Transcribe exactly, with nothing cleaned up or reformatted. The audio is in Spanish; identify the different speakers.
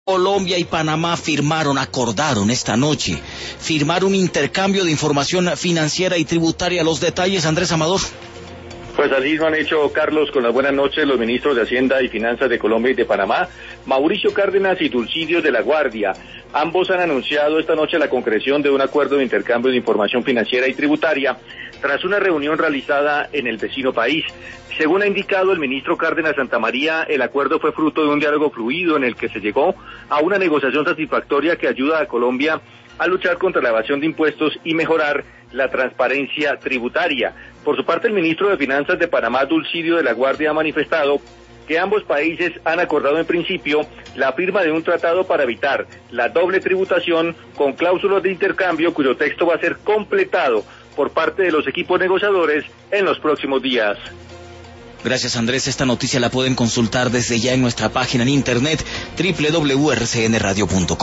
Speaker 1: Colombia y Panamá firmaron, acordaron esta noche, firmar un intercambio de información financiera y tributaria. Los detalles, Andrés Amador.
Speaker 2: Pues así lo han hecho, Carlos, con las buenas noches los ministros de Hacienda y Finanzas de Colombia y de Panamá, Mauricio Cárdenas y Dulcidio de la Guardia. Ambos han anunciado esta noche la concreción de un acuerdo de intercambio de información financiera y tributaria tras una reunión realizada en el vecino país. Según ha indicado el ministro Cárdenas Santamaría, el acuerdo fue fruto de un diálogo fluido en el que se llegó a una negociación satisfactoria que ayuda a Colombia a luchar contra la evasión de impuestos y mejorar la transparencia tributaria. Por su parte, el ministro de Finanzas de Panamá, Dulcidio de la Guardia, ha manifestado que ambos países han acordado en principio la firma de un tratado para evitar la doble tributación con cláusulas de intercambio cuyo texto va a ser completado por parte de los equipos negociadores en los próximos días.
Speaker 1: Gracias, Andrés. Esta noticia la pueden consultar desde ya en nuestra página en internet doble u doble u doble u punto r c n radio punto com.